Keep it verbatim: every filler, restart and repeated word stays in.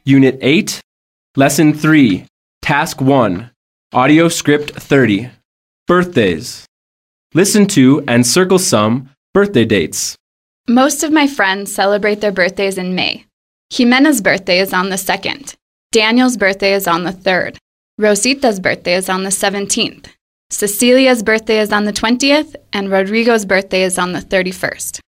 Unit eight, Lesson three, Task one, Audio Script thirty, Birthdays. Listen to and circle some birthday dates. Most of my friends celebrate their birthdays in May. Jimena's birthday is on the second. Daniel's birthday is on the third. Rosita's birthday is on the seventeenth. Cecilia's birthday is on the twentieth, and Rodrigo's birthday is on the thirty-first.